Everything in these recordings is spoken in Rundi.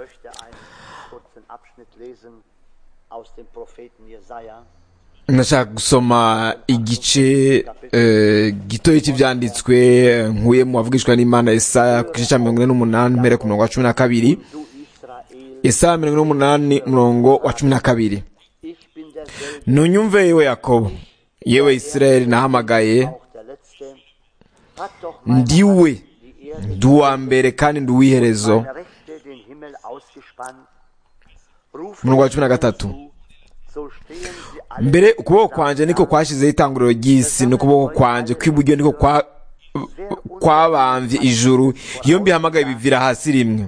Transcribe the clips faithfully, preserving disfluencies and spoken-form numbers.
ndashaka gusoma igice gitoya cy'ibyanditswe nkuye mu bavugishwa n'Imana Yesaya ku gice cya mirongo ine n'umunani mpere ku murongo wa cumi na kabiri. Yesaya mirongo ine n'umunani umurongo wa cumi na kabiri. Nunyumve yewe Yakobo, yewe Isirayeli nahamagaye, ndiwe nduwa mbere kandi nduwiherezo. Umurongo wa cumi na gatatu. Mbere ukuboko kwanje niko kwashizeho itanguriro ry'isi, n'ukuboko kwanje kw'iburyo niko kwa kwabamvye ijuru, iyo mbihamagaye bivira hasi rimwe.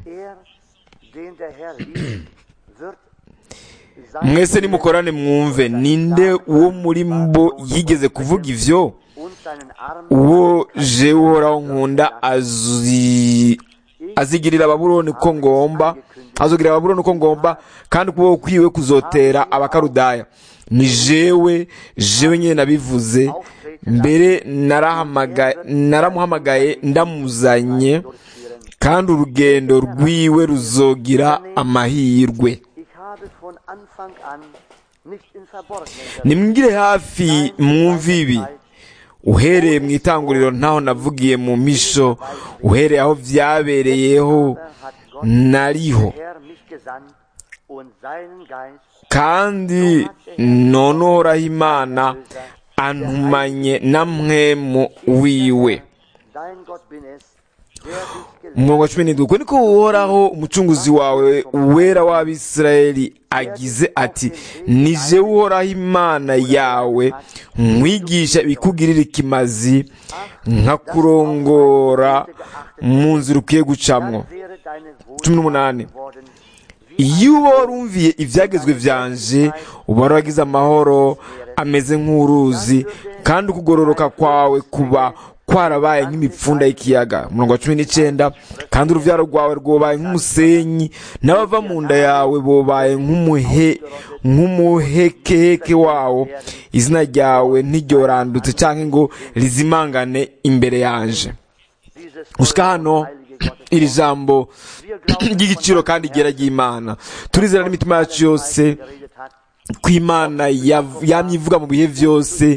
Mwese nimukorane mwumve, ninde uwo muri mbo yigeze kuvuga ivyo? Uwo jewe Uhoraho nkunda azi azigirira Babuloni ko ngomba azogirira Babuloni ko ngomba, kandi ukuboko kwiwe kuzotera abakarudaya. Ni jewe jewe nyene nabivuze, mbere narahamagaye naramuhamagaye ndamuzanye, kandi urugendo rwiwe ruzogira amahirwe. Nimwigire hafi mwumve ibi, uhereye mu itanguriro ntaho navugiye mu misho, uhereye aho vyabereyeho nariho, kandi none Uhoraho Imana antumanye na mpwemu wiwe. Umurongo wa cumi n'indwi. Uko niko Uhoraho umucunguzi wawe uwera w'Abisirayeli agize ati, ni jewe Uhoraho Imana yawe nkwigisha ibikugirira ikimazi, nkakurongora mu nzira ukwiye gucamwo. cumi n'umunani. Iyo uba warumviye ivyagezwe vyanje, uba waragize amahoro ameze nk'uruzi, kandi ukugororoka kwawe kuba kwarabaye nk'imipfunda y'ikiyaga. Umurongo wa cumi n'icenda. Kandi uruvyaro rwawe rwobaye nk'umusenyi, n'abava mu nda yawe bobaye nk'umuhe nk'umuhekeheke wawo. Izina ryawe ntiryorandutse canke ngo rizimangane imbere yanje. Gushika hano iri jambo ry'igiciro kandi ryera ry'Imana, turizera n'imitima yacu yose ko Imana yamye ivuga mu bihe vyose,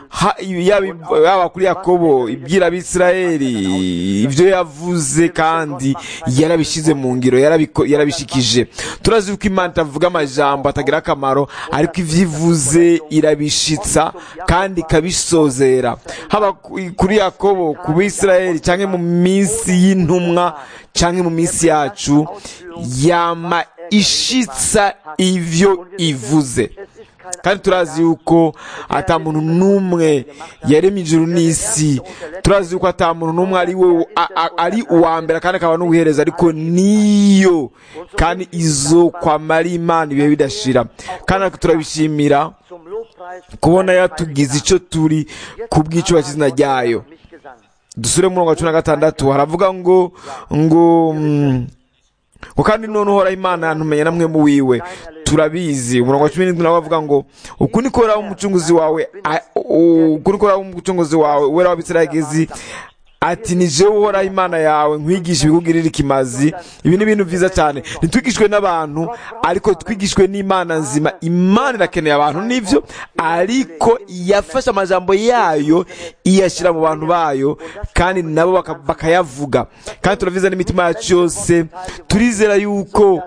yaba kuri Yakobo ibwira Abisirayeli ibyo yavuze, kandi yarabishize mu ngiro, yarabishikije. Turazi uko Imana itavuga amajambo atagira akamaro, ariko ivyo ivuze irabishitsa kandi ikabisozera, haba kuri Yakobo, ku Bisirayeli, canke mu minsi y'intumwa, canke mu minsi yacu, yama ishitsa ivyo ivuze. Kandi turazi yuko ata muntu n'umwe yaremye ijuru n'isi, turazi yuko ata muntu n'umwe ari we ari uwa mbere kandi akaba n'ubuhereza, ariko niyo kandi izo kwamara Imana ibihe bidashira. Kandi turabishimira kubona yatugize ico turi kubw'ico izina ryayo. Dusure mu murongo wa cumi na gatandatu, haravuga ngo ngo ngo kandi none Uhoraho Imana yantumanye na mpwemu wiwe. Turabizi. Umurongo wa cumi n'indwi nawe avuga ngo, uku niko Uhoraho umucunguzi wawe uku niko Uhoraho umucunguzi wawe uwera w'Abisirayeli ati, ni jewe Uhoraho Imana yawe nkwigisha ibikugirira ikimazi. Ibi ni ibintu vyiza cyane. Ntitwigishwe n'abantu, ariko twigishwe n'Imana nzima. Imana irakeneye abantu n'ivyo, ariko yafashe amajambo yayo iyashira mu bantu bayo, kandi nabo bakayavuga. Kandi turaviza n'imitima yacu yose, turizera yuko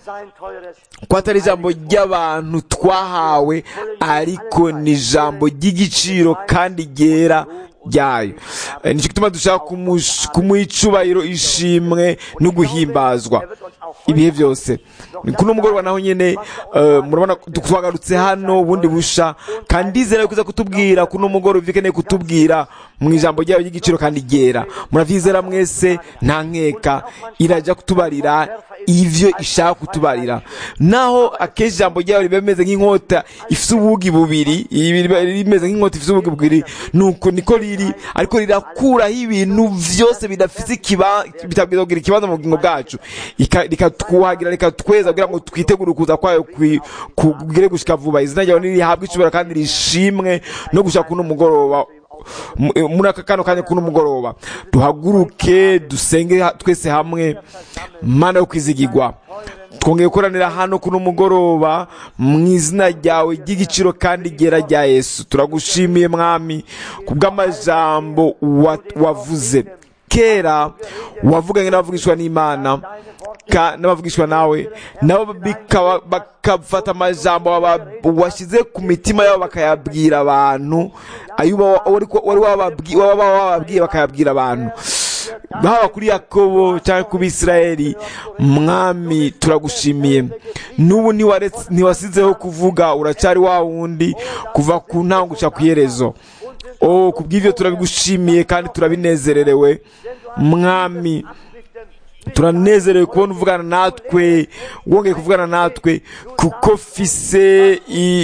ko atari ijambo ry'abantu twahawe, ariko ni ijambo ry'igiciro kandi ryera ryayo. Nicyo gituma dushaka kumuha icubahiro, ishimwe no guhimbazwa ibihe byose. Kuno mugoroba naho nyene murabona twagarutse hano bundi busha, kandi ndizera kuza kutubwira kuno mugoroba ikeneye kutubwira mu ijambo ryayo ry'igiciro kandi ryera. Muravyizera mwese nta nkeka, iraja kutubarira ivyo ishaka kutubarira. Naho akenshi ijambo ryayo rimeze nk'inkota ifise ubugi bubiri, rimeze nk'inkota ifise ubugi bubiri, nuko niko riri, ariko rirakuraho ibintu vyose bidafise bitabwiza kugira ikibazo mu bugingo bwacu, rikatwuhagira, rikatweza kugira ngo twitegure kuza kwayo kugire gushika vuba. Izina ryawe nirihabwe icubahiro kandi rishimwe no gushaka kuno mugoroba muri aka kano kanya kuno mugoroba duhaguruke dusenge twese hamwe. Mana yo kwizigirwa, twongeye gukoranira hano kuno mugoroba mu izina ryawe ry'igiciro kandi ryera rya Yesu. Turagushimiye mwami kubw'amajambo wavuze kera, wavuganye n'abavugishwa n'Imana n'abavugishwa nawe, nabo bakafata amajambo washyize ku mitima yabo bakayabwira abantu, wari wababwiye bakayabwira abantu, haba kuri Yakobo cyangwa ku Bisirayeli. Mwami turagushimiye, n'ubu ntiwasizeho kuvuga, uracyari wa wundi kuva ku ntango guca ku iherezo. Oh, kubw'ivyo turabigushimiye kandi turabinezererewe mwami. Turanezerewe kubona uvugana natwe, wongeye kuvugana natwe, kuko fise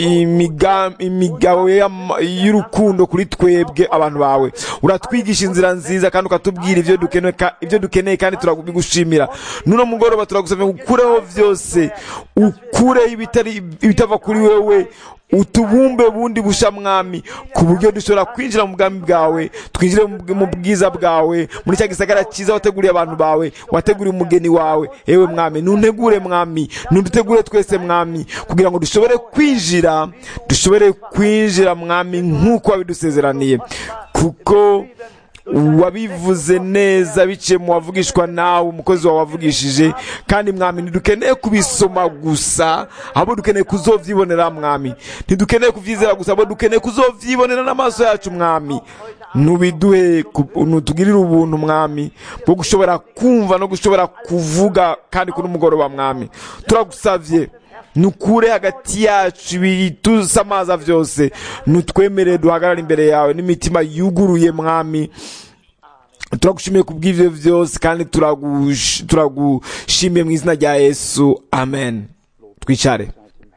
imigabo y'urukundo kuri twebwe abantu bawe. Uratwigisha inzira nziza kandi ukatubwira ivyo dukeneye ivyo dukeneye kandi turabigushimira. Nuno mugoroba turagusabye ukureho vyose, ukure ibitari ibitava kuri wewe, utubumbe bundi busha mwami, ku buryo dushobora kwinjira mu bwami bwawe, twinjire mu bwiza bwawe, muri cya gisagara cyiza wateguriye abantu bawe, wateguriye umugeni wawe. Ewe mwami, nuntegure mwami, nundutegure twese mwami, kugira ngo dushobore kwinjira dushobore kwinjira mwami nk'uko wabidusezeraniye, kuko wabivuze neza biciye mu wavugishwa nawe, umukozi wawe wavugishije. Kandi mwami, ntidukeneye kubisoma gusa, ahubwo dukeneye kuzovyibonera mwami. Ntidukeneye kuvyizera gusa, ahubwo dukeneye kuzovyibonera n'amaso yacu mwami. Nubiduhe, nutugirire ubuntu mwami bwo gushobora kumva no gushobora kuvuga kandi kuri umugoroba mwami. Turagusavye nukure hagati yacu ibitusamaza vyose, nutwemerere duhagarara imbere yawe n'imitima yuguruye mwami. Turagushimiye kubw'ivyo vyose kandi turagushimiye mu izina rya Yesu, amen. Twicare.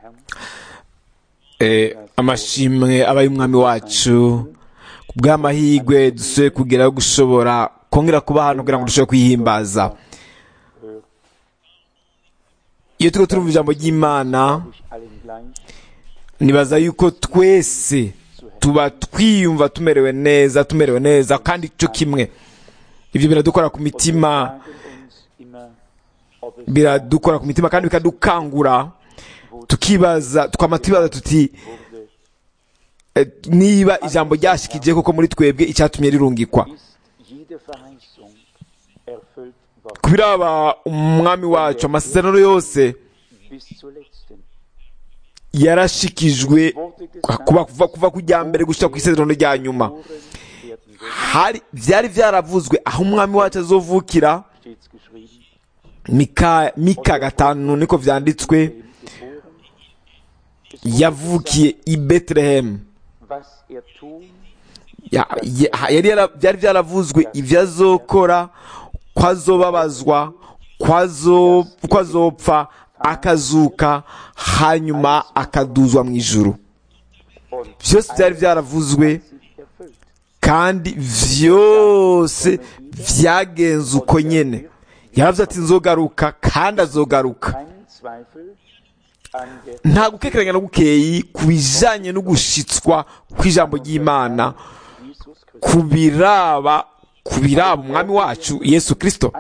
Eh, amashimwe abaye umwami wacu kubw'amahirwe dusoye kugira gushobora kongera kuba hano kugira ngo dushobore kwihimbaza. Iyo turiko turumva ijambo ry'Imana, nibaza yuko twese tuba twiyumva tumerewe neza tumerewe neza kandi cyo kimwe. Ivyo biradukora ku mitima, biradukora ku mitima kandi bikadukangura, tukibaza tukamatibaza tuti niba ijambo ryashikije koko muri twebwe icyatumye rirungikwa. Kubiraba umwami wacu amasezerano yose yarashikijwe kuva kuva kuva kujya mbere gushika ku isezerano rya nyuma. Hari vyari vyaravuzwe aho umwami wacu azovukira. Mika Mika gatanu niko vyanditswe, yavukiye i Bethlehem. Yari byari vyaravuzwe ivyo azokora, kwazobabazwa, kwazo kwazopfa, akazuka, hanyuma akaduzwa mu ijuru. Vyose byari vyaravuzwe kandi vyose vyagenze uko nyene. Yaravuze ati nzogaruka kandi azogaruka. Nta gukekeranya no gukeyi kubijanye no gushitswa kw'ijambo ry'Imana kubiraba kubiraba umwami wacu Yesu Kristo.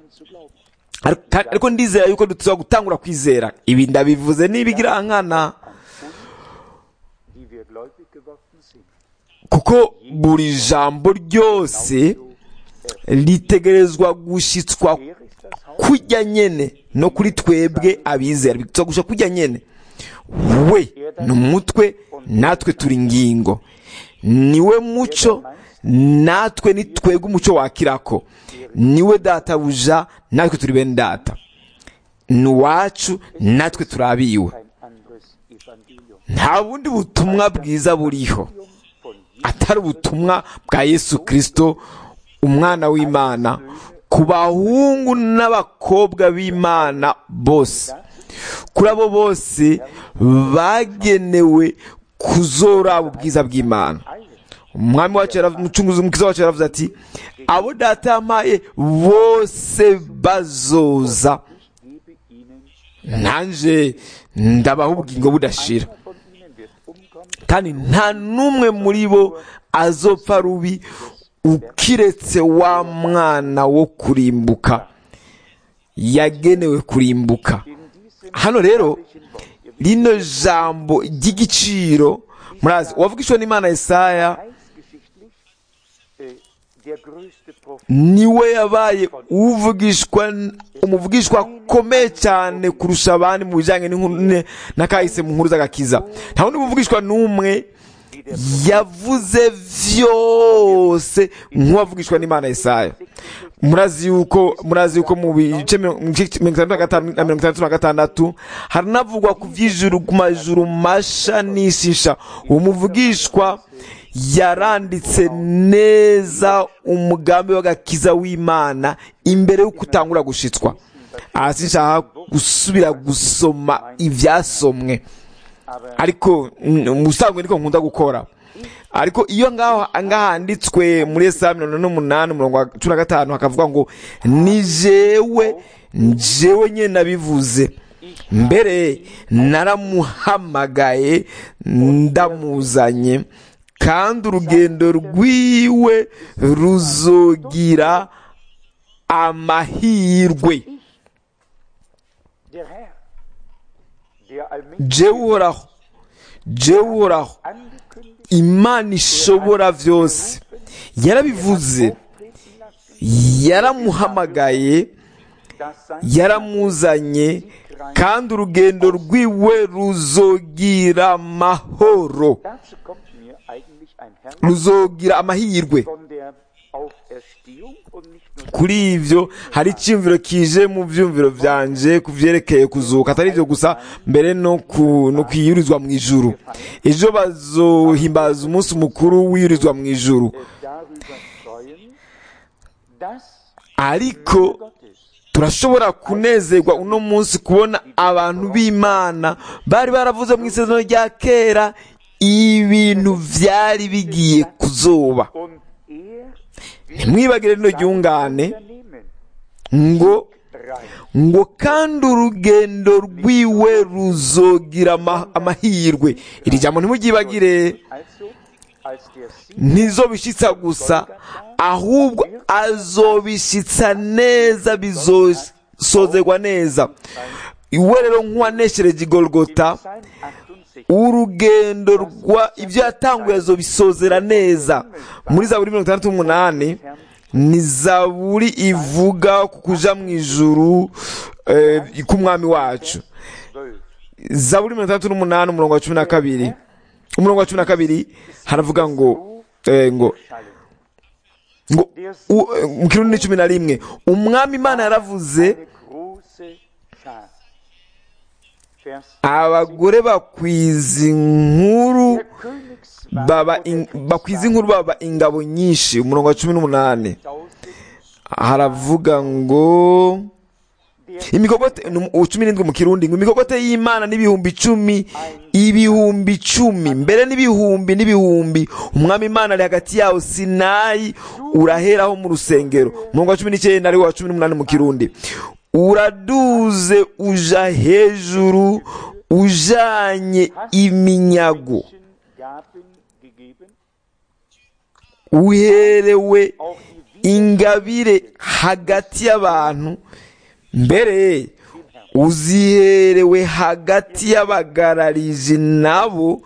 Ariko ndizera yuko dutuzwa gutangura kwizera. Ibi ndabivuze nibigira nkana, kuko buri jambo ryose litegerezwa gushitswa kujya nyene no kuri twebwe abizera, bituzwa gusha kujya nyene. We n'umutwe, natwe turi ingingo. Niwe muco, natwe ni twebwe umuco wakirako. Niwe databuja, natwe turi bene data. Nuwacu, natwe turabiwe. Nta bundi butumwa bwiza buriho atari ubutumwa bwa Yesu Kristo, umwana w'Imana, ku bahungu n'abakobwa b'Imana bose. Kuri abo bose bagenewe kuzoraba ubwiza bw'Imana. Umwami wacu umucunguzi umukiza wacu yaravuze ati, abo data yampaye bose bazoza, nanje ndabaha ubugingo budashira, kandi nta n'umwe muri bo azopfa rubi ukiretse wa mwana wo kurimbuka yagenewe kurimbuka. Hano rero rino jambo ry'igiciro murazi uwavugishwa n'Imana Yesaya niwe yabaye uvugishwa umuvugishwa akomeye cyane kurusha abandi mu bijyanye n'akahise mu nkuru z'agakiza. nta wundi muvugishwa n'umwe yavuze vyose nk'uwavugishwa n'Imana Yesaya. murazi yuko murazi yuko mu bice mirongo itandatu na gatanu na mirongo itandatu na gatandatu haranavugwa ku vy'ijuru ku majuru masha n'isisha. uwo muvugishwa yaranditse neza umugambi w'agakiza w'Imana imbere y'uko utangura gushitswa. aha sinshaka gusubira gusoma ivyasomwe, ariko musanzwe niko nkunda gukora. ariko iyo ngaho ngahanditswe muri Yesaya mirongo ine n'umunani umurongo wa cumi na gatanu hakavuga ngo ni jewe jewe nyene nabivuze, mbere naramuhamagaye ndamuzanye, kandi urugendo rwiwe ruzogira amahirwe. jewe uhoraho jewe uhoraho Imana ishobora vyose yarabivuze, yaramuhamagaye, yaramuzanye, kandi urugendo rwiwe ruzogira amahoro, ruzogira amahirwe. kuri ivyo hari icyumviro kije mu vyumviro vyanje kuvyerekeye kuzuka, atari ivyo gusa, mbere no ku no kwiyurizwa mu ijuru. ejo bazohimbaza umunsi mukuru wiyurizwa mu ijuru, ariko turashobora kunezerwa uno munsi kubona abantu b'Imana bari baravuze mu isezerano rya kera ibintu vyari bigiye kuzoba. ntimwibagire rino ryungane ngo ngo kandi urugendo rwiwe ruzogira amahirwe. iri jambo ntimuryibagire, ntizobishitsa gusa, ahubwo azobishitsa neza, bizosozerwa neza. iwe rero nk'uwaneshereje Igolgota, urugendo rwa ibyo yatanguye azobisozera neza. muri Zaburi mirongo itandatu n'umunani ni zaburi ivuga ku kuja mu ijuru eh, k'umwami wacu. Zaburi mirongo itandatu n'umunani umurongo wa cumi na kabiri umurongo wa cumi na kabiri haravuga ngo eh, ngo ngo mu kirundi cumi na rimwe umwami Imana yaravuze, abagore bakwiza inkuru baba bakwiza inkuru baba ingabo nyinshi. umurongo wa cumi n'umunani haravuga ngo imikogote cumi n'indwi mu kirundi ngo imikogote y'Imana n'ibihumbi icumi ibihumbi icumi mbere n'ibihumbi n'ibihumbi umwami Imana ari hagati yawo Sinayi uraheraho mu rusengero. umurongo wa cumi n'icyenda ari wa cumi n'umunani mu kirundi uraduze uja hejuru ujanye iminyago, uherewe ingabire hagati y'abantu, mbere uziherewe hagati y'abagararije nabo,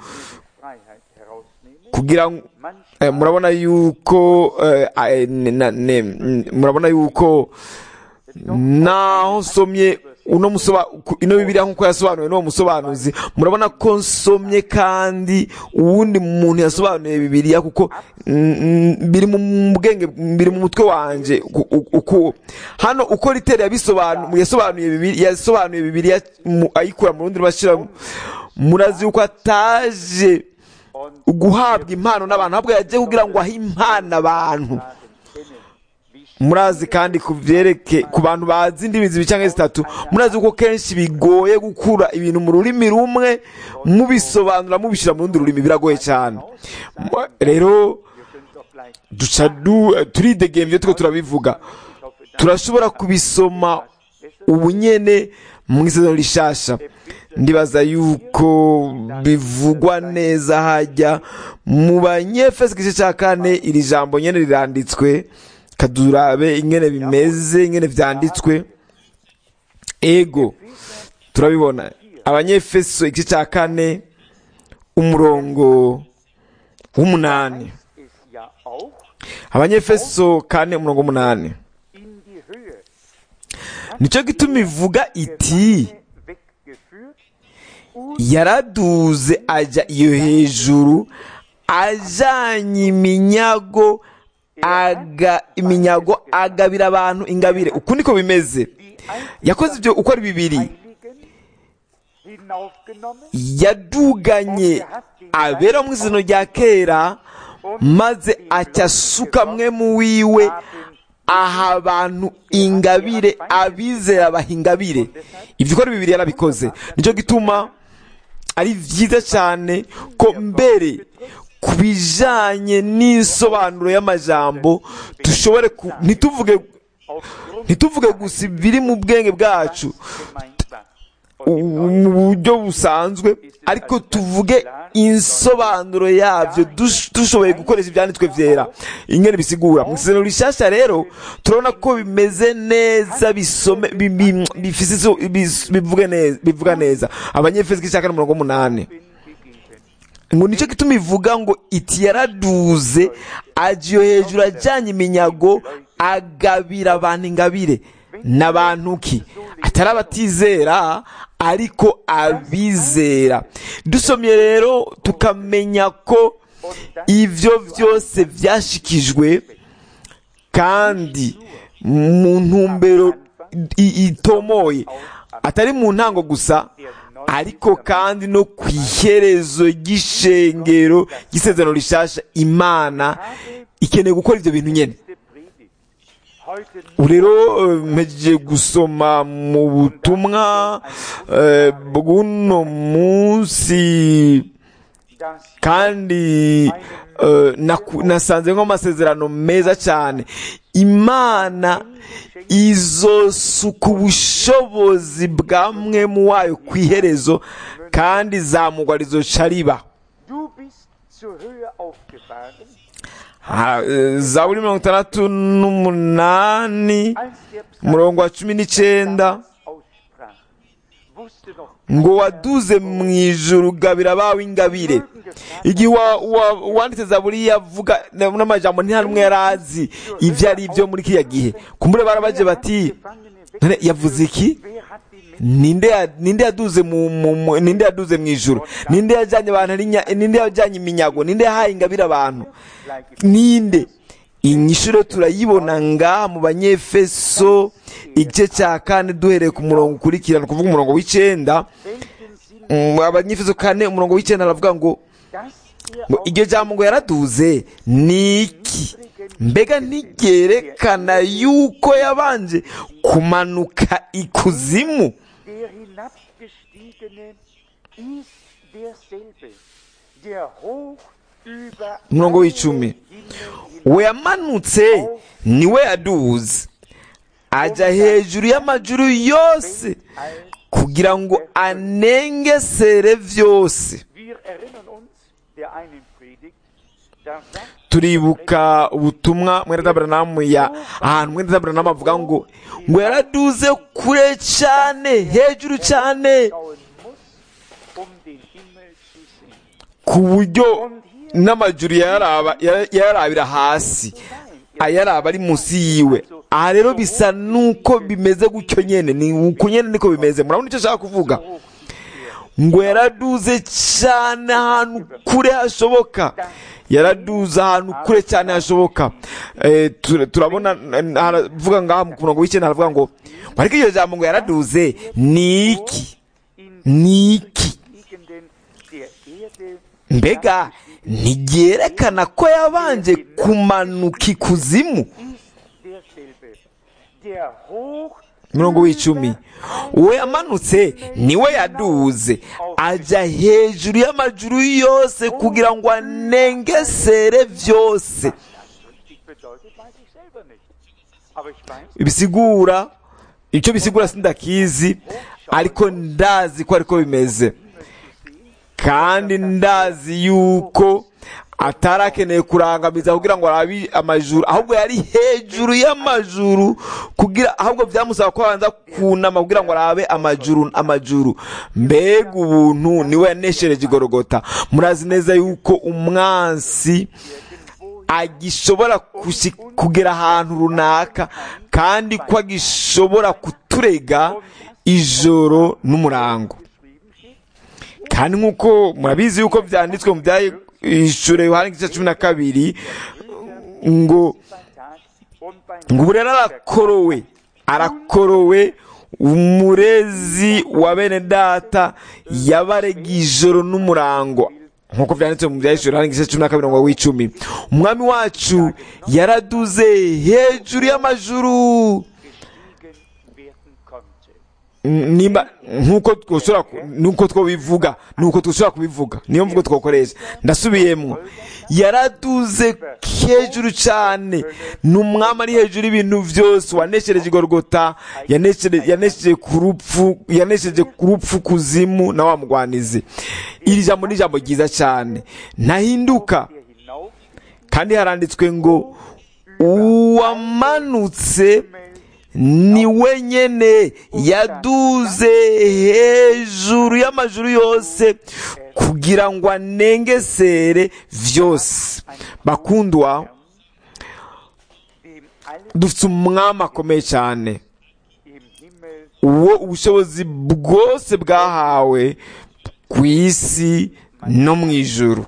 kugira ngo eh, murabona yuko eh, murabona yuko naho nsomye uno musoba ino Bibiliya nkuko yasobanuye no musobanuzi, murabona ko nsomye kandi uwundi muntu yasobanuye Bibiliya, kuko biri mu bwenge, biri mu mutwe wanje. uko hano uko ritera yabisobanuye yasobanuye Bibiliya yasobanuye Bibiliya ayikura mu rundi bashira. murazi uko ataje guhabwa impano n'abantu, ahubwo yaje kugira ngo ahe impano abantu. murazi kandi kuvyereke ku bantu bazi indimi zibiri canke zitatu, murazi uko kenshi bigoye gukura ibintu mu rurimi rumwe mubisobanura mubishira mu rundi rurimi, biragoye cyane. rero duca turidegembye tuko turabivuga, turashobora kubisoma ubunyene mu isezerano rishasha. Ndibaza yuko bivugwa neza hajya mu Banyefeso igice cya kane iri jambo nyene riranditswe, kadurabe ingene bimeze, ingene vyanditswe. Ego turabibona Abanyefeso igice cya kane umurongo w'umunani. Abanyefeso kane umurongo w'umunani. Nico gituma ivuga iti yaraduze aja iyo hejuru ajanye iminyago aga iminyago agabira abantu ingabire. Uku niko bimeze. Yakoze ibyo uko ari bibiri. Yaduganye abera mu izino rya kera maze acyasukamwe mu wiwe aha abantu ingabire, abizera baha ingabire. Ibyo uko ari bibiri yarabikoze. Nicyo gituma ari vyiza cyane ko mbere ku bijanye n'isobanuro y'amajambo dushobore ntituvuge ntituvuge gusa biri mu bwenge bwacu mu buryo busanzwe, ariko tuvuge insobanuro yavyo dushoboye gukoresha ibyanditswe vyera ingene bisigura. Mu isezerano rishasha rero turabona ko bimeze neza, bisome bifise bivuga neza bivuga neza. Abanyefeso igice cya kane umurongo w'umunani ngo nico gituma ivuga ngo iti yaraduze agiyo hejuru ajanye iminyago agabira abantu ingabire. N'abantu ki? Atari abatizera ariko abizera. Dusomye rero tukamenya ko ivyo vyose vyashikijwe kandi mu ntumbero itomoye, atari mu ntango gusa ariko kandi no kwiherezo ry'ishengero ry'isezerano rishasha. Imana ikeneye gukora ivyo bintu nyene. Urero mpejeje gusoma mu butumwa bw'uno munsi kandi nasanze nk'amasezerano meza cyane. Imana izosuka ubushobozi bwamwe mu wayo ku iherezo kandi zamugwa rizoca riba. Zaburi mirongo itandatu n'umunani umurongo wa cumi n'icenda ngo waduze mu ijuru gabira bawe ingabire. Igihe wanditse Zaburi yavuga n'amajambo nta numwe yarazi ivyo ari byo muri kiriya gihe. Kumbure barabaje bati yavuze iki? Ninde ninde yaduze mu ninde yaduze mu ijuru? Ninde yajanye abantu ninde yajanye iminyago? Ninde yahaye ingabire abantu? Ninde? Inyishuro turayibona nga mu Banyefeso igice cya kane duhereye ku murongo ukurikirana kuvuga umurongo w'icenda. Abanyefeso kane umurongo w'icenda aravuga ngo ngo iryo jambo ngo yaraduze niki? Mbega ntigerekana yuko yabanje kumanuka ikuzimu? Umurongo w'icumi we yamanutse niwe yaduze aja hejuru y'amajuru yose kugira ngo anengesere vyose. Turibuka ubutumwa mwene Abrahamu ya ahantu mwene Abrahamu avuga ngo ngo yaraduze kure cyane, hejuru cyane, ku buryo n'amajuru yaraba yarabira hasi, ayaraba ari munsi yiwe. Aha rero bisa nuko bimeze gutyo nyene, ni uko nyene niko bimeze. Murabona icyo shaka kuvuga? Ngo yaraduze cyane ahantu kure hashoboka, yaraduze ahantu kure cyane hashoboka. Eh, turabona haravuga ngaha mu murongo w'icenda haravuga ngo ariko iyo jambo ngo yaraduze niki niki? Mbega ntigerekana ko yabanje kumanuka ikuzimu? Murongo w'icumi we yamanutse niwe yaduze aja hejuru y'amajuru yose kugira ngo anengesere vyose. Ibisigura icyo bisigura sindakizi, ariko ndazi ko ariko bimeze, kandi ndazi yuko atarakeneye kurangamiza kugira ngo arabe amajuru, ahubwo yari hejuru y'amajuru, kugira ahubwo byamusaba ko abanza kunama kugira ngo arabe amajuru amajuru. Mbega ubuntu! Niwe yaneshereje igorogota. Murazi neza yuko umwansi agishobora kugera ahantu runaka, kandi ko agishobora kuturega ijoro n'umurango. Kandi nk'uko murabizi yuko byanditswe mu bya Ishure Yohana igice cumi na kabiri ngo ngo ubu rero arakorowe arakorowe umurezi wa bene data yabarega ijoro n'umurango, nk'uko byanditswe mu bya Ishure Yohana igice cumi na kabiri ngo w'icumi. Umwami wacu yaraduze hejuru y'amajuru, nimba nkuko twoshora nuko twobivuga nuko twoshora kubivuga niyo mvugo twokoresha. Ndasubiyemwo, yaraduze hejuru cyane, n'umwami ari hejuru y'ibintu byose, waneshereje igorogota, yaneshereje yanesheje ku rupfu yanesheje ku rupfu kuzimu na wa mugwanizi. Iri jambo ni jambo ryiza cyane, ntahinduka. Kandi haranditswe ngo uwamanutse ni wenyene yaduze hejuru y'amajuru yose kugira ngo anengesere vyose. Bakundwa, dufite umwami akomeye cyane, uwo ubushobozi bwose bwahawe ku isi no mu ijuru.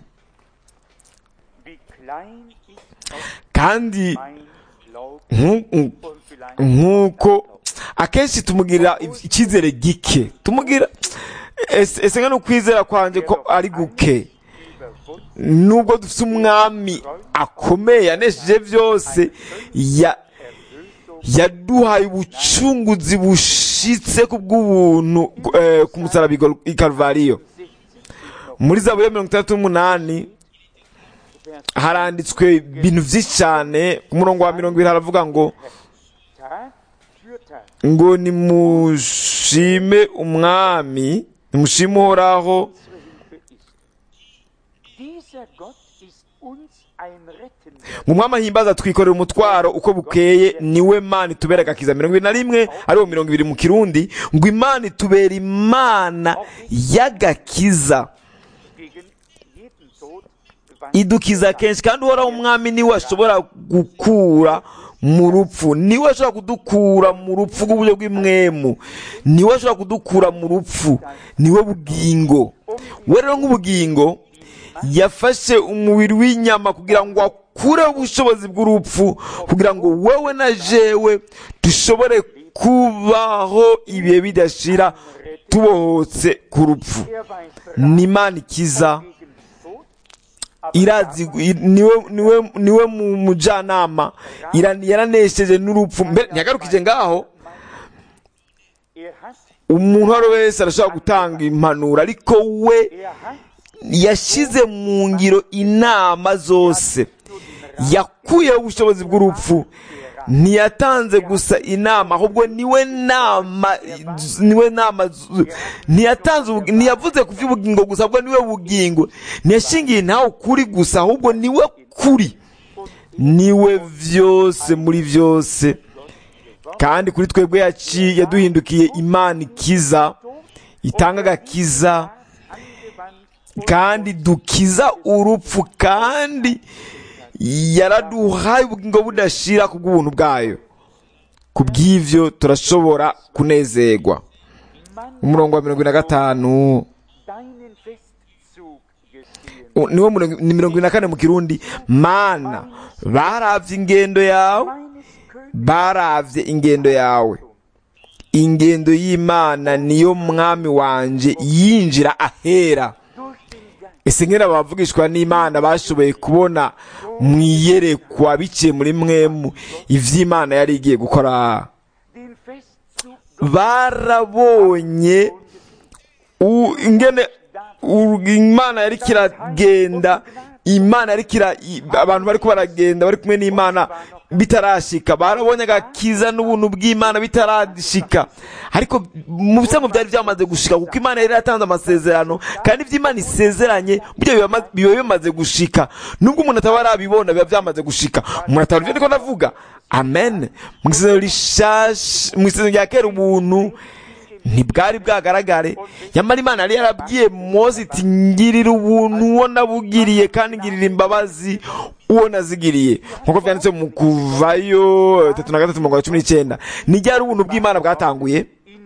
Kandi nk'uko akenshi tumugira icyizere gike, tumugira ese nka n'ukwizera kwanjye ko ari guke, nubwo dufite umwami akomeye yanesheje byose, yaduhaye ubucunguzi bushitse ku bw'ubuntu ku musaraba i Kalvariyo. Muri Zaburi ya mirongo itandatu n'umunani haranditswe ibintu byinshi cyane. Ku murongo wa mirongo ibiri haravuga ngo ngo nimushime umwami, nimushime Uhoraho, mu mwami ahimbaza twikorera umutwaro uko bukeye, niwe Mana itubera agakiza. mirongo ibiri na rimwe ariho mirongo ibiri mu Kirundi, ngo Imana itubera Imana y'agakiza, idukiza kenshi. Kandi Uhoraho umwami niwe ashobora gukura mu rupfu, niwe ashobora kudukura mu rupfu rw'uburyo bw'imwemu, niwe ashobora kudukura mu rupfu, niwe bugingo. We rero nk'ubugingo yafashe umubiri w'inyama kugira ngo akure ubushobozi bw'urupfu, kugira ngo wewe na jewe dushobore kubaho ibihe bidashira tubohotse ku rupfu. Ni Imana ikiza, irazi niwe niwe niwe mu mujanama, yaranesheje n'urupfu. Mbere ntiyagarukije ngaho, umuntu wari wese arashobora gutanga impanuro, ariko we yashize mu ngiro inama zose, yakuye ubushobozi bw'urupfu. Ntiyatanze gusa inama, ahubwo niwe nama niwe nama ntiyatanze ntiyavuze ku by'ubugingo gusa, ahubwo niwe bugingo. Ntiyashingiye ntawe kuri gusa, ahubwo niwe kuri, niwe byose muri byose. Kandi kuri twebwe yaduhindukiye Imana ikiza, itanga agakiza, kandi dukiza urupfu, kandi yaraduhaye ubugingo budashira ku bw'ubuntu bwayo. Ku bw'ivyo turashobora kunezerwa. Umurongo wa mirongo ine na gatanu niwo ni mirongo ine na kane mu Kirundi. Mana, baravye ingendo yawe, baravye ingendo yawe. Ingendo y'Imana niyo mwami wanje yinjira ahera. Ese nkera bavugishwa n'Imana bashoboye kubona mwiyerekwa biciye muri mwemu ivy'Imana yari igiye gukora. Barabonye ingene Imana yari kiragenda, Imana yari kira abantu bari ko baragenda bari kumwe n'Imana bitarashika, barabonye agakiza n'ubuntu bw'Imana bitarashika, ariko mu bisanzwe byari byamaze gushika, kuko Imana yari yatanze amasezerano, kandi ibyo Imana isezeranye biba bimaze gushika. Nubwo umuntu ataba arabibona, biba byamaze gushika. Umuntu atabona ibyo ndavuga. Amen. Mu isezerano rishasha, mu isezerano rya kera ubuntu ntibwari bwagaragare, nyamara Imana yari yarabwiye Mose iti ngirira ubuntu uwo nabugiriye, kandi ngirira imbabazi uwo nazigiriye, nk'uko byanditse mu Kuvayo tatu na gatatu mirongo cumi n'icyenda. Ni ryari ubuntu bw'Imana bwatanguye?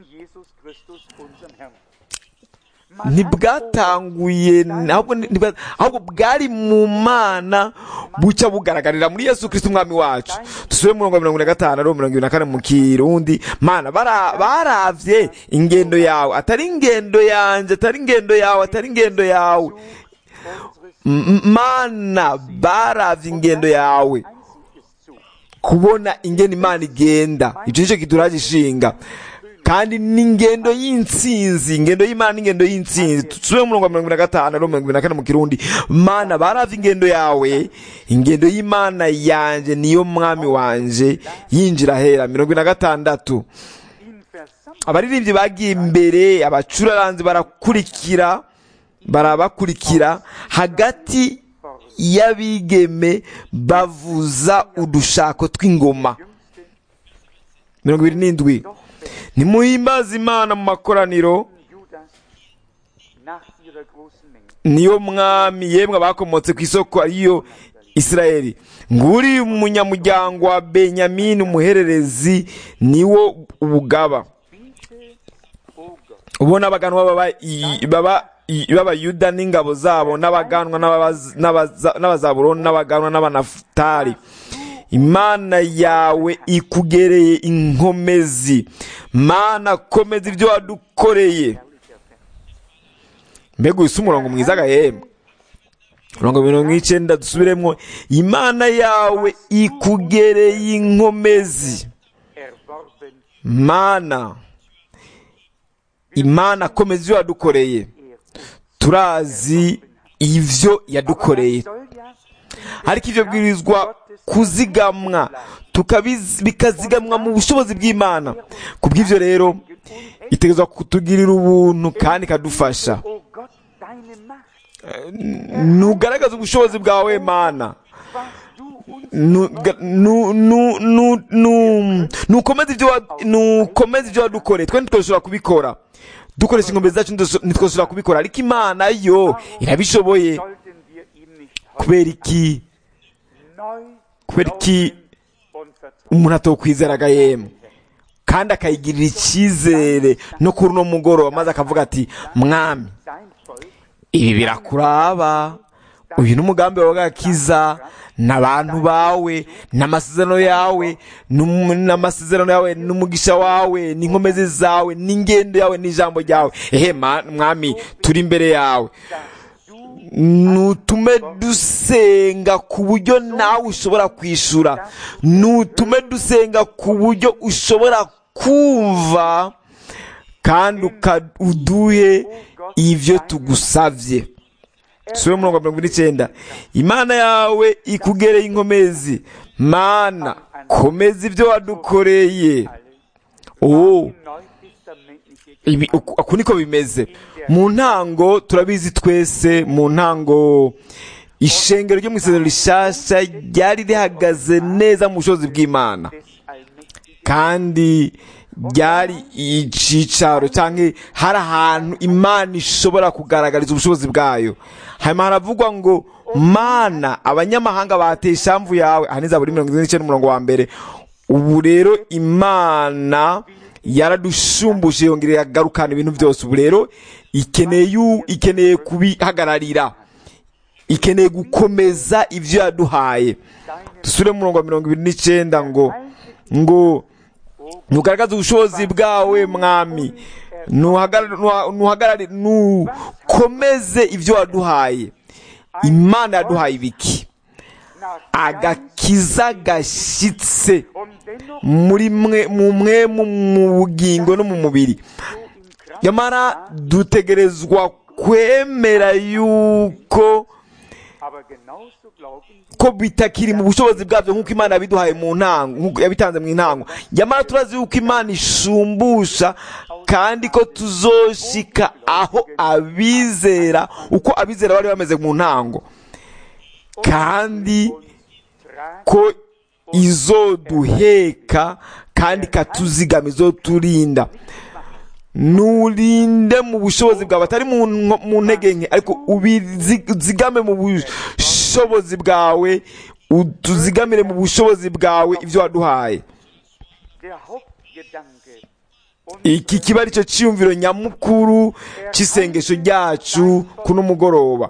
Ntibwatanguye ahubwo bwari mu Mana, bucya bugaragarira muri Yesu Kristo umwami wacu. Dusubire mu mirongo na gatanu ari mirongo ibiri na kane mu Kirundi. Mana baravye ingendo yawe, atari ingendo yanje, atari ingendo yawe, atari ingendo yawe. Mana baravye ingendo yawe, kubona ingendo Imana igenda. Icyo nicyo kituragishinga, kandi n'ingendo y'intsinzi, ingendo y'Imana n'ingendo y'intsinzi. Tusubire mu mirongo na gatanu ari mirongo ibiri na kane mu Kirundi. Mana baravye ingendo yawe, ingendo y'Imana yanje niyo mwami wanje yinjira hera. mirongo na gatandatu. Abaririmbyi bagiye imbere, abacuraranzi barakurikira, barabakurikira hagati y'abigeme bavuza udushako tw'ingoma. mirongo ibiri n'indwi. Nimuhimbaze Imana mu makoraniro, niyo mwami yemwe bakomotse ku isoko ariyo Isirayeli. Nguri umunyamuryango wa Benyamini, umuhererezi niwo ubugaba. Ubona abaganwa baba baba b'Abayuda n'ingabo zabo, n'abaganwa n'Abazabuloni, n'abaganwa n'Abanafutali. Imana yawe ikugereye inkomezi. Mana komeza ibyo wadukoreye. Mbega uyu umurongo mwiza gahembwe. Mirongo mirongo icyenda dusubiremo. Imana yawe ikugereye inkomezi. Mana Imana komeza ibyo wadukoreye. Turazi ivyo yadukoreye, ariko ivyo bwirizwa kuzigamwa, bikazigamwa mu bushobozi bw'Imana. Kubw'ivyo rero itegezwa kutugirira ubuntu kandi kadufasha. Nugaragaza ubushobozi bwawe Mana, nukomeze ibyo wadukoreye. Twe ntitwoshobora kubikora dukoresha inkombe zacu, ntitwoshobora kubikora, ariko Imana yo irabishoboye. Kubera iki kubera iki umuntu atokwizeraga yemwe kandi akayigirira icyizere no kuri uno mugoroba, maze akavuga ati mwami ibi birakuraba, uyu n'umugambi wawe w'agakiza n'abantu bawe n'amasezerano yawe n'amasezerano yawe n'umugisha wawe n'inkomezi zawe n'ingendo yawe n'ijambo ryawe. Ehe mwami, turi imbere yawe, nutume dusenga ku buryo nawe ushobora kwishura, nutume dusenga ku buryo ushobora kumva, kandi uduhe ivyo tugusavye. Sura mirongo mirongo n'icyenda. Imana yawe ikugereye inkomezi. Mana komeza ibyo wadukoreye. Oh, ibi uko niko bimeze. Mu ntango turabizi twese, mu ntango ishengero ryo mu isezerano rishasha ryari rihagaze neza mu bushobozi bw'Imana, kandi ryari icicaro cyangwa hari ahantu Imana ishobora kugaragariza ubushobozi bwayo. Hanyuma haravugwa ngo Mana abanyamahanga bateye ishamvu yawe. Aha ni Zaburi mirongo ine n'icyenda umurongo wa mbere. Ubu rero Imana yaradushumbuje, yongera yagarukana ibintu byose. Ubu rero ikeneye ikeneye kubihagararira, ikeneye gukomeza ivyo yaduhaye. Dusure mu murongo wa mirongo ibiri n'icyenda ngo ngo nugaragaza ubushobozi bwawe mwami, nuhagarare nukomeze ivyo waduhaye. Imana yaduhaye ibiki? Agakiza gashitse muri mwe mu mwe mu bugingo no mu mubiri. Nyamara dutegerezwa kwemera yuko ko bitakiri mu bushobozi bwabyo nk'uko Imana yabiduhaye mu ntango, nk'uko yabitanze mu ntango. Nyamara turazi yuko Imana ishumbusha kandi ko tuzoshika aho abizera uko abizera bari bameze mu ntango, kandi ko izoduheka kandi katuzigama, izoturinda. Nurinde mu bushobozi bwawe, atari mu ntege nke, ariko ubizigame mu bushobozi bwawe, utuzigamire mu bushobozi bwawe ibyo waduhaye. Iki kiba ari cyo cyiyumviro nyamukuru cy'isengesho ryacu kuno mugoroba.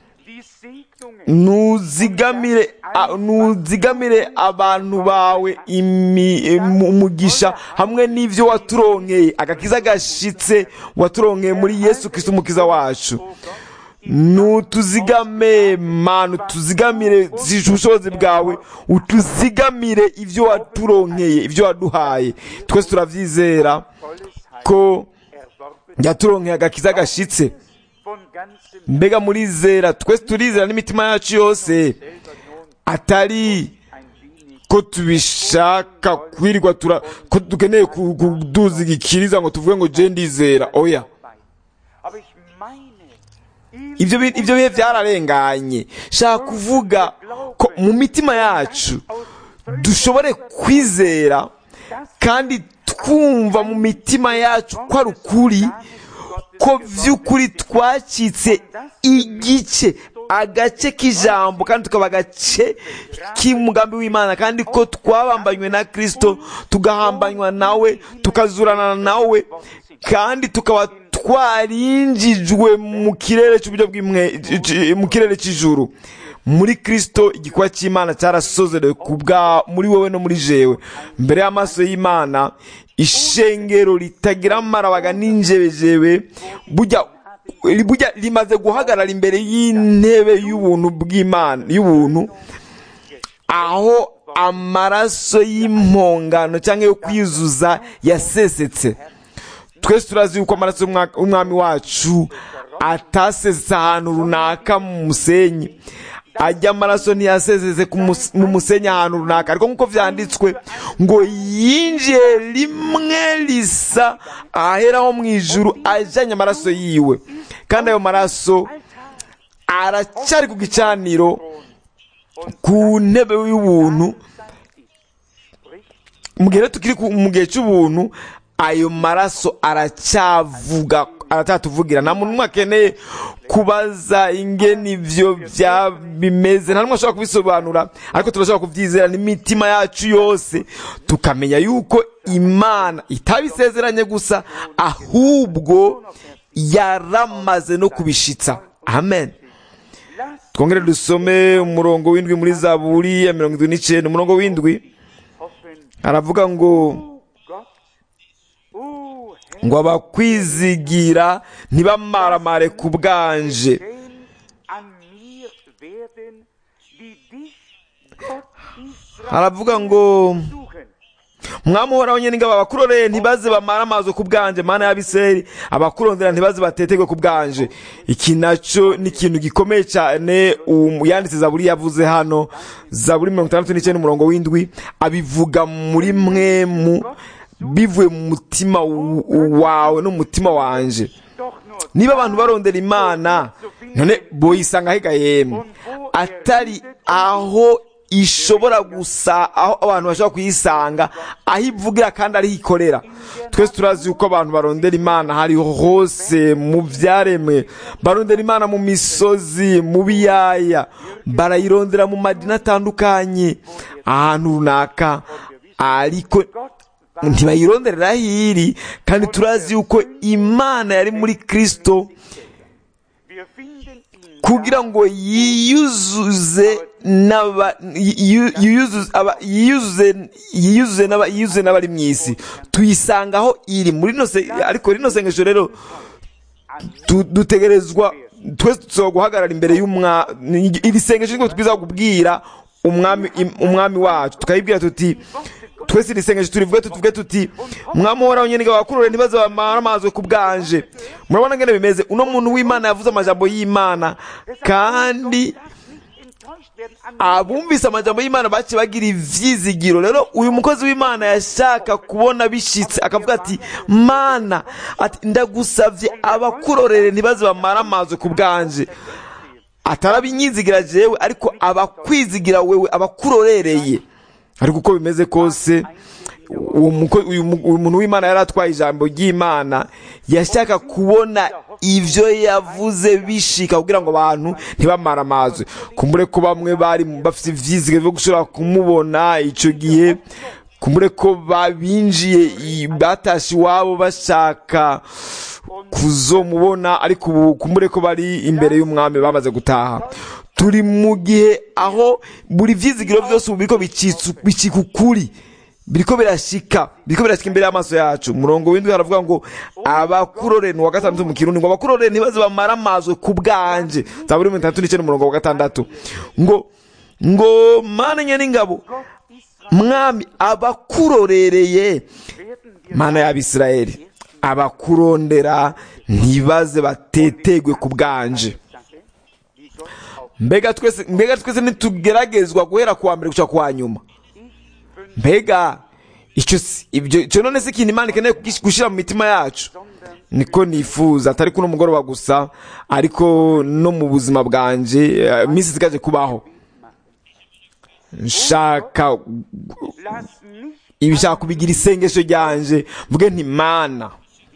Nuzigamire nuzigamire abantu bawe umugisha hamwe n'ivyo waturonkeye, agakiza gashitse waturonkeye muri Yesu Kristo umukiza wacu. Nutuzigame Mana, tuzigamire ubushobozi bwawe, utuzigamire ivyo waturonkeye, ivyo waduhaye. Twese turavyizera ko yaturonkeye agakiza gashitse. Mbega murizera, twese turizera n'imitima yacu yose, atari ko tubishaka kwirirwa tura ko dukeneye kuduzigikiriza ngo tuvuge ngo je ndizera. Oya, ibyo ibyo bihe byararenganye. Shaka kuvuga ko mu mitima yacu dushobore kwizera kandi twumva mu mitima yacu ko ari ukuri, ko vy'ukuri twacitse igice agace k'ijambo kandi tukaba agace k'umugambi w'Imana, kandi ko twabambanywe na Kristo, tugahambanywa nawe, tukazurana nawe, kandi tukaba twarinjijwe mu kirere cy'uburyo bw'imwe, mu kirere cy'ijuru. Muri Kristo igikorwa cy'Imana cyarasozerewe kubwa muri wowe no muri jewe, mbere y'amaso y'Imana. Ishengero litagira amarabaga n'injebejebe burya burya limaze guhagarara imbere y'intebe y'ubuntu bw'Imana, y'ubuntu, aho amaraso y'impongano cyangwa yo kwiyuzuza yasesetse. Twese turazi yuko amaraso y'umwami wacu atasesetse ahantu runaka mu musenyi. Ajya amaraso ntiyasesetse mu musenyi ahantu runaka, ariko nk'uko vyanditswe ngo yinjiye rimwe risa aheraho mu ijuru ajanye amaraso yiwe, kandi ayo maraso aracyari ku gicaniro ku ntebe y'ubuntu. Mu gihe tukiri mu gihe cy'ubuntu, ayo maraso aracyavuga, aratatuvugira. Nta muntu umwe akeneye kubaza ingene ivyo bimeze, nta n'umwe ashobora kubisobanura, ariko turashobora kuvyizera n'imitima yacu yose, tukamenya yuko Imana itabisezeranye gusa, ahubwo yaramaze no kubishitsa. Amen. Twongere dusome umurongo w'indwi muri Zaburi ya mirongo indwi n'icenda. Umurongo w'indwi aravuga ngo ngo abakwizigira ntibamaramare ku bwanje. Aravuga ngo Mwami uhoraho nyene ingabo, abakuroreye ntibaze bamaramaze ku bwanje. Mana y'Abisirayeli, abakurondera ntibaze batetegwe ku bwanje. Iki naco ni ikintu gikomeye cyane yanditse Zaburi yavuze hano, Zaburi mirongo itandatu n'icenda umurongo w'indwi, abivuga muri mwemu, bivuye mu mutima wawe no mu mutima wanje. Niba abantu barondera Imana, none boyisanga hega yemwe, atari aho ishobora gusa, aho abantu bashobora kuyisanga, aho ivugira kandi ariho ikorera. Twese turazi yuko abantu barondera Imana hariho hose mu vyaremwe. Barondera Imana mu misozi, mu biyaya, barayirondera mu madini atandukanye, ahantu runaka, ariko ntibayironderera hiri. Kandi turazi yuko Imana yari muri Kristo kugira ngo yiyuzuze naba yiyuzuze aba yiyuzuze yiyuzuze naba yiyuzuze n'abari mu isi. Tuyisangaho iri muri no se, ariko rino sengesho rero dutegerezwa twese tuzo guhagarara imbere y'umwa. Iri sengesho ngo twiza kubwira umwami umwami wacu, tukayibwira tuti twese iri sengesho turivuge tuvuge tuti Mwami uhoraho nyene ingabo, abakuroreye ntibaze bamaramaze ku bwanje. Murabona ngene bimeze. Uno muntu w'Imana yavuze amajambo y'Imana, kandi abumvise amajambo y'Imana baciye bagira ivyizigiro. Rero uyu mukozi w'Imana yashaka kubona bishitse, akavuga ati Mana, ati ndagusavye abakurorere ntibaze bamara amazi ku bwanje, atarabinyizigira jewe ariko abakwizigira wewe, abakurorereye. Ariko uko bimeze kose, uyu muntu w'Imana yari atwaye ijambo ry'Imana, yashaka kubona ivyo yavuze bishika kugira ngo abantu ntibamara amazi. Kumbure ko bamwe bari bafite ivyizigiro byo gushobora kumubona ico gihe, kumbure ko babinjiye batashi wabo bashaka kuzomubona, ariko ubu kumbure ko bari imbere y'umwami bamaze gutaha. Turi mu gihe aho buri vyizigiro vyose ubu biriko bicika ukuri, biriko birashika biriko birashika imbere y'amaso yacu. Umurongo w'indwi haravuga ngo abakurorere, wa gatandatu mu Kirundi, ngo abakurorere ntibaze bamara amazi ku bwanje. Zaburi mirongo itandatu n'icenda umurongo wa gatandatu, ngo ngo Mana nyen'ingabo, mwami abakurorereye, Mana y'Abisirayeli, abakurondera ntibaze batetegwe ku bwanje. Mbega twese mbega twese nitugeragezwa guhera kuwa mbere guca kwa nyuma. Mbega icyo ibyo icyo none se ikintu Imana ikeneye gushira mu mitima yacu. Niko nifuza, atari kuno mugoroba gusa, ariko no mu buzima bwanje iminsi zikaje kubaho. Nshaka ibishaka kubigira isengesho ryanje, mvuge nti Mana,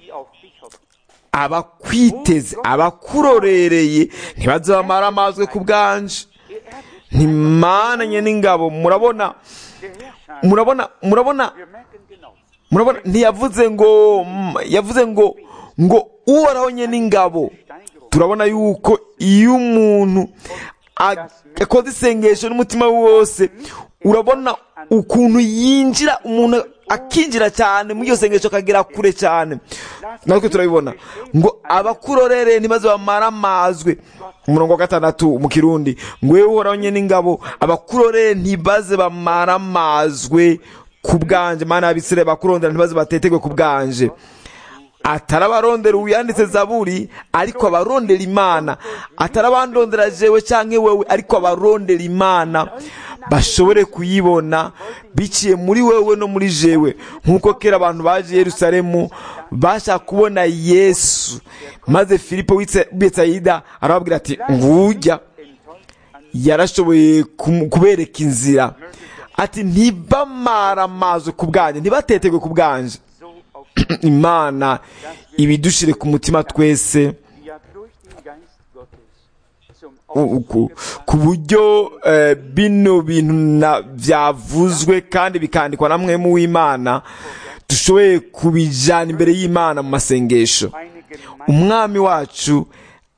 abakwiteze, abakurorereye ntibaze bamara amazwe ku bwanje. Nti Mana nyen'ingabo, murabona murabona murabona murabona ntiyavuze ngo yavuze ngo ngo uhoraho nyen'ingabo. Turabona yuko iyo umuntu akoze isengesho n'umutima wose, urabona ukuntu yinjira, umuntu akinjira cyane mu iyo sengesho akagera kure cyane. Natwe turabibona ngo abakurorere ntibaze bamara amazwe. Umurongo wa gatandatu mu Kirundi, ngo wewe uhoraho nyen'ingabo, abakurorere ntibaze bamara amazwe ku bwanje. Mana y'Abisirayeli, bakurondera ntibaze batetegwe ku bwanje. Atarabarondera uyanditse Zaburi, ariko abarondera Imana. Atarabandondera jewe canke wewe, ariko abarondera Imana bashobore kuyibona biciye muri wewe no muri jewe. Nkuko kera abantu baje Yerusalemu bashaka kubona Yesu, maze Filipo w'Betsayida arababwira ati ngujya, yarashoboye kubereka inzira, ati ntibamara amazi ku bwanje, ntibatetegwe ku bwanje. Imana ibidushire ku mutima twese, ku buryo bino bintu byavuzwe kandi bikandikwa na mwemu w'Imana, dushoboye kubijana imbere y'Imana mu masengesho. Umwami wacu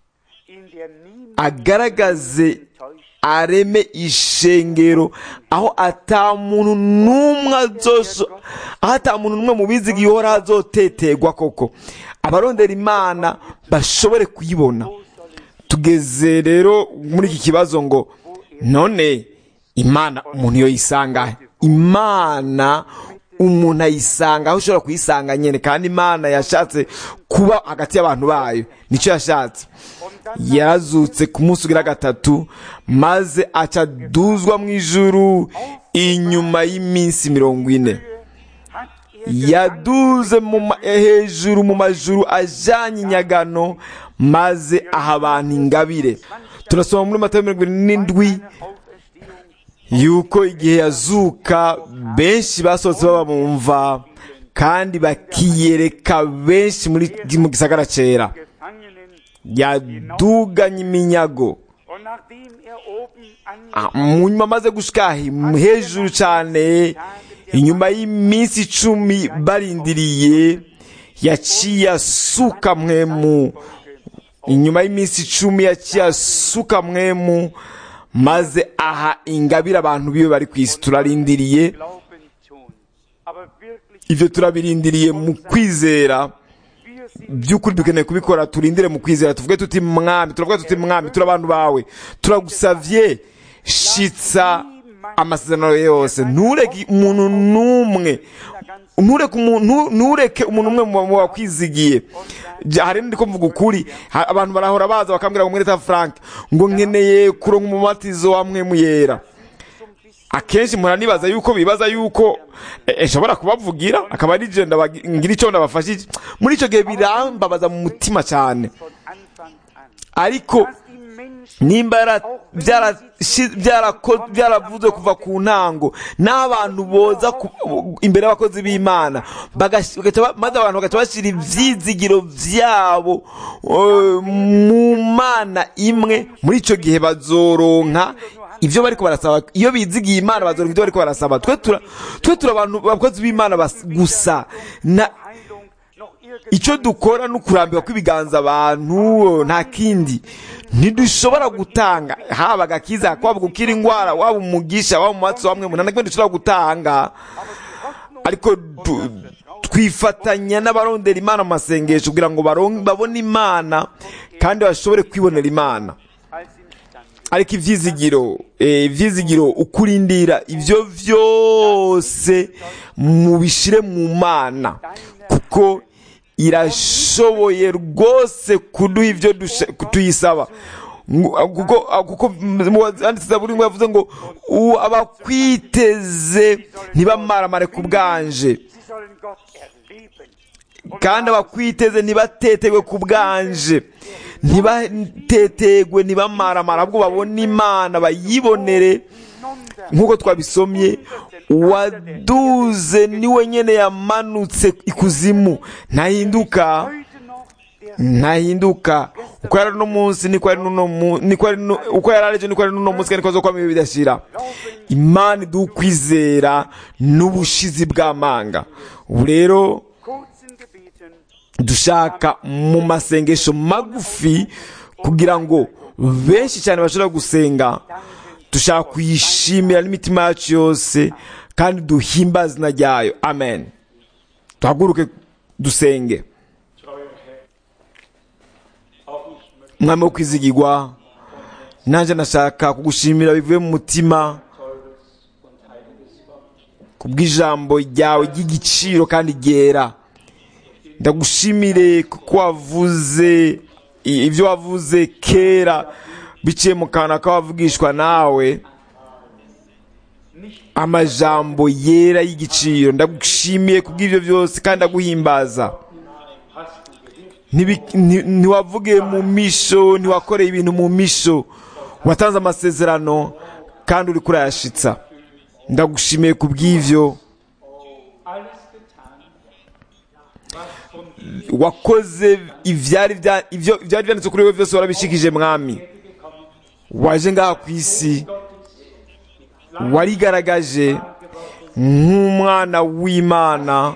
agaragaze, areme ishengero aho ata muntu numwe azosho, aho ata muntu numwe mu bizigiye uhora azotetegwa. Koko abarondera Imana bashobore kuyibona. Tugeze rero muri iki kibazo ngo none Imana umuntu yo yisanga, Imana umuntu ayisanga aho ushobora kuyisanga nyene, kandi Imana yashatse kuba hagati y'abantu bayo, nico yashatse. Yazutse ku munsi ugira gatatu, maze aca duzwa mu ijuru inyuma y'iminsi mirongo ine. Yaduze mu hejuru mu majuru ajanye inyagano, maze aha abantu ingabire. Turasoma muri Matayo mirongo irindwi yuko igihe yazuka benshi basohotse babamumva, kandi bakiyereka benshi muri mu gisagara cera. Yaduganye iminyago, munyuma amaze gushika hejuru cyane, inyuma y'iminsi icumi barindiriye, yaciye asuka mwemu. Inyuma y'iminsi icumi yaciye asuka mwemu, maze aha ingabire abantu biwe bari kwisi. Turarindiriye ivyo, turabirindiriye mu kwizera. Byukuri dukeneye kubikora, turindire mu kwizera, tuvuge tuti mwami, turavuga tuti mwami, turabantu bawe, turagusavye shitsa amasezerano yose, ntureke umuntu numwe ntureke umuntu ntureke umuntu umwe mu wakwizigiye. Hari ndi ko mvuga ukuri, abantu barahora baza bakambwira ngo mwita Frank ngo nkeneye kuronka umubatizo wa mwe muyera. Akenshi muranibaza yuko bibaza yuko eshobora kubavugira akaba ari je ndabagira icyo ndabafashije. Muri ico gihe birambabaza mu mutima cyane, ariko nimba byaravuze kuva ku ntango n'abantu boza imbere y'abakozi b'Imana maze abantu bagaca bashyira ibyizigiro byabo mu Mana imwe, muri icyo gihe bazoronka ibyo bariko barasaba. Iyo bizigiye Imana bazoronka ibyo bariko barasaba. twe tura twe tura abantu abakozi b'Imana gusa na icyo dukora no kurambirwa kw'ibiganza abantu, nta kindi. Ntidushobora gutanga haba agakiza, kwaba gukira indwara, waba umugisha, waba umuhatsi wamwe umuntu ntabwo dushobora gutanga, ariko twifatanya n'abarondera Imana mu masengesho kugira ngo babone Imana kandi bashobore kwibonera Imana. Ariko ivyizigiro ivyizigiro ukurindira ivyo vyose mubishire mu Mana, kuko irashoboye rwose kuduha ivyo tuyisaba. Kuko kuko anditse buri ngo yavuze ngo abakwiteze ntibamaramare ku bwanje, kandi abakwiteze ntibatetegwe ku bwanje, ntibatetegwe ntibamaramara, ahubwo babone Imana bayibonere. Nk'uko twabisomye, uwaduze niwe nyene yamanutse ikuzimu, ntahinduka ntahinduka uko yari no munsi niko yari no niko yari uko yari areje niko yari no munsi kandi kozo kwame bidashira. Imana dukwizera n'ubushizi bw'amanga. Ubu rero dushaka mu masengesho magufi kugira ngo benshi cyane bashobora gusenga, dushaka kuyishimira n'imitima yacu yose kandi duhimbaza izina ryayo. Amen. Tuhaguruke dusenge. Mwami wo kwizigirwa, nanje nashaka kugushimira bivuye mu mutima kubw'ijambo ryawe ry'igiciro kandi ryera. Ndagushimire kuko wavuze ibyo wavuze kera biciye mu kanwa k'abavugishwa nawe, amajambo yera y'igiciro. Ndagushimiye kubw'ibyo byose kandi ndaguhimbaza. Ntiwavuge mu misho, ntiwakoreye ibintu mu misho, watanze amasezerano kandi uri kurayashitsa. Ndagushimiye kubw'ivyo wakoze. Ivyari ivyo ivyari byanditse kuri wewe byose warabishikije Mwami. Waje ngaha ku isi, warigaragaje nk'umwana w'Imana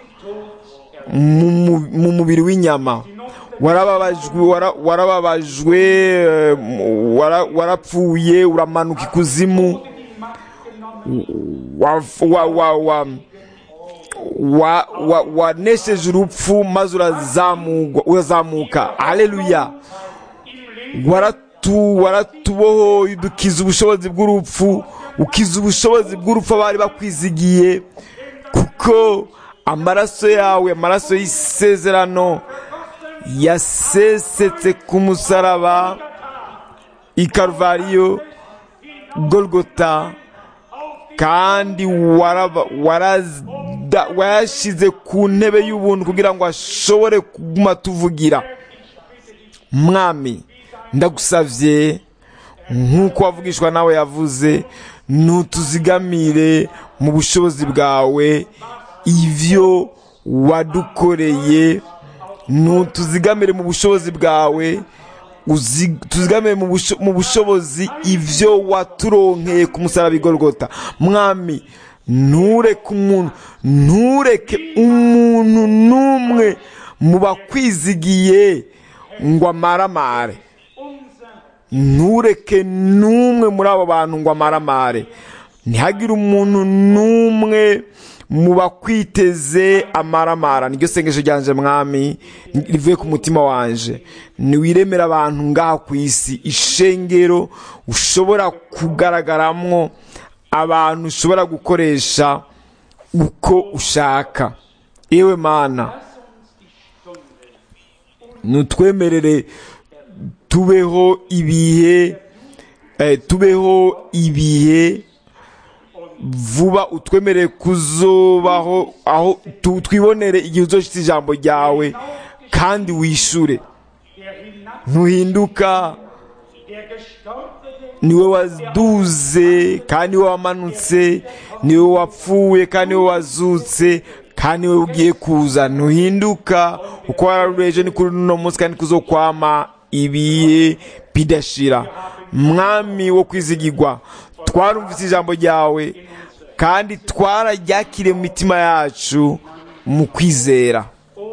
mu mubiri w'inyama. Warababajwe warababajwe warapfuye, uramanuka ikuzimu, wanesheje urupfu maze urazamuka. Haleluya. waratubohoye udukiza ubushobozi bw'urupfu, ukiza ubushobozi bw'urupfu abari bakwizigiye, kuko amaraso yawe, amaraso y'isezerano yasesetse ku musaraba i Karuvariyo Golgota, kandi wayashize ku ntebe y'ubuntu kugira ngo ashobore kuguma tuvugira. Mwami, ndagusavye nk'uko wavugishwa nawe yavuze, nutuzigamire mu bushobozi bwawe ivyo wadukoreye, nutuzigamire mu bushobozi bwawe, tuzigamire mu bushobozi ivyo waturonkeye ku musaraba i Golgota. Mwami, ntureke umuntu ntureke umuntu n'umwe mu bakwizigiye ngo amaramare. Ntureke n'umwe muri abo bantu ngo amaramare. Ntihagire umuntu n'umwe mu bakwiteze amaramara. Niryo sengesho ryanje Mwami, rivuye ku mutima wanje. Niwiremera abantu ngaha ku isi, ishengero ushobora kugaragaramwo, abantu ushobora gukoresha uko ushaka. yewe mana nutwemerere tubeho ibihe eh, tubeho ibihe vuba, utwemerere kuzobaho aho tu- twibonere igihe uzoshitse ijambo ryawe kandi wishure. Ntuhinduka, niwe waduze kandi niwe wamanutse, niwe wapfuye kandi niwe wazutse kandi niwe ugiye kuza. Ntuhinduka, uko wararureje ni kuri uno munsi kandi kuzokwama ibihe bidashira. Mwami wo kwizigirwa, twarumvise ijambo ryawe kandi twararyakiriye mu mitima yacu mu kwizera.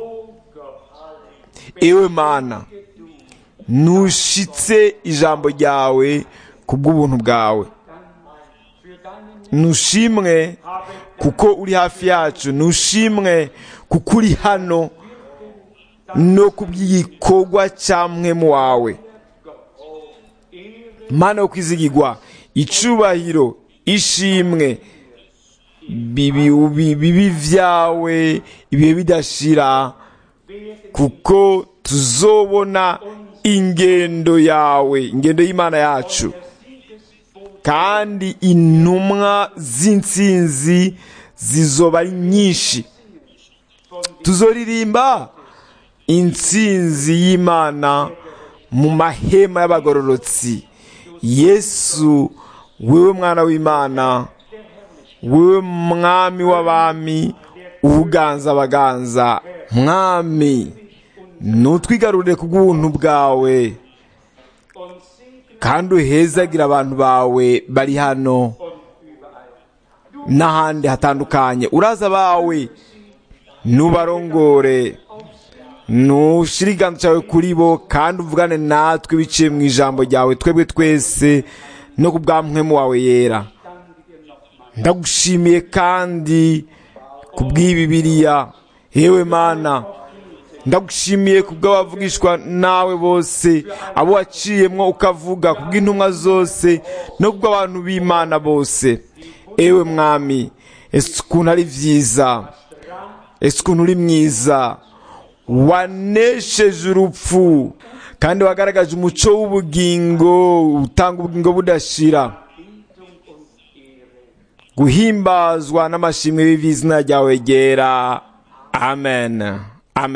Ewe Mana, nushitse ijambo ryawe kubw'ubuntu bwawe. Nushimwe kuko uri hafi yacu, nushimwe kuko uri hano no kubw'igikorwa cya mpwemu wawe. Mana yo kwizigirwa, icubahiro, ishimwe bibi bibi vyawe ibihe bidashira, kuko tuzobona ingendo yawe, ingendo y'Imana yacu, kandi intumwa z'intsinzi zizoba ari nyinshi. Tuzoririmba intsinzi y'Imana mu mahema y'abagororotsi. Yesu, wewe mwana w'Imana, wewe mwami w'abami, ubuganza abaganza. Mwami, nutwigarurire kubw'ubuntu bwawe kandi uhezagira abantu bawe bari hano n'ahandi hatandukanye. Uraza bawe, nubarongore, nushire ikiganza cyawe kuri bo kandi uvugane natwe biciye mu ijambo ryawe, twebwe twese no ku bwa mpwemu wawe yera. Ndagushimiye kandi ku bw'Bibiliya, yewe Mana, ndagushimiye ku bw'abavugishwa nawe bose, abo waciyemwo ukavuga, ku bw'intumwa zose no ku bw'abantu b'Imana bose. Ewe Mwami, ese ukuntu ari vyiza, ese ukuntu uri mwiza, wanesheje urupfu kandi wagaragaje umuco w'ubugingo, utanga ubugingo budashira. Guhimbazwa n'amashimwe y'izina ryawe ryera. Amen.